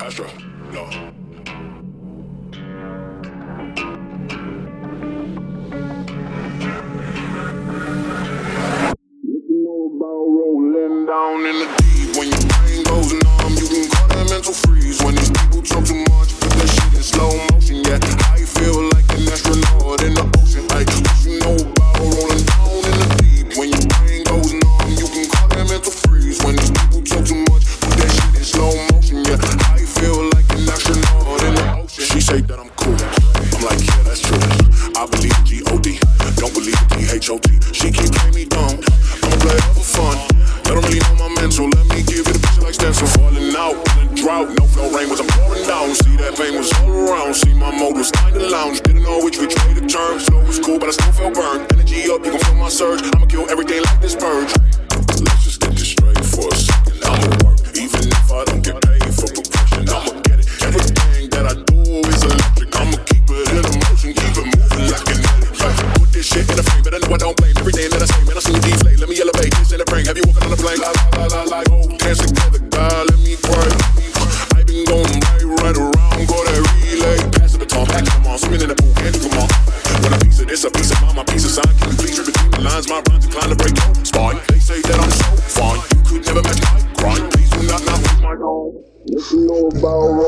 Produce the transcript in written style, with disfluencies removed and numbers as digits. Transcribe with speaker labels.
Speaker 1: Astra, no. Rolling down in the deep. When your brain goes numb, you can call that mental freeze. When these people talk too much, put that shit in slow motion. Yeah, I feel like an astronaut in the ocean. Like, what you know about rolling down in the deep? When your brain goes numb, you can call that mental freeze. When these people talk too much, put that shit in slow motion. Yeah, I feel like an astronaut in the ocean. She say that I'm cool. I'm like, yeah, that's true. I believe G-O-D. Don't believe T-H-O-T. She keep playing me dumb. I'ma play it for fun. I don't really know my mental. Let me give it a picture like stencil. Falling out in a drought. No flow rain was I'm pouring down. See that pain was all around. See my mode was kinda lounge. Didn't know which way to turn. Flow was cool, but I still felt burned. Energy up, you can feel my surge. I'ma kill everything like this purge. Let's just get this straight for a second. I'ma work, even if I don't get paid for progression. I'ma get it. Everything that I do is electric. I'ma keep it in motion, keep it moving like kinetic. Put this shit in a frame, but I know I don't blame everything that I say. Man, I see you deflate. Let me elevate this in the brain. Have you walking on a plane? La la la la, oh, dance together, God, let me pray. I been going right around, go that relay. Pass the baton, back come on, swimming in the pool, can't you come on? When a piece of this, a piece of mine, my piece of sign. Can you please read between the lines? My rhymes incline to break your spine. They say that I'm so fine, you could never match my grind. Please do not with my dog. What you know about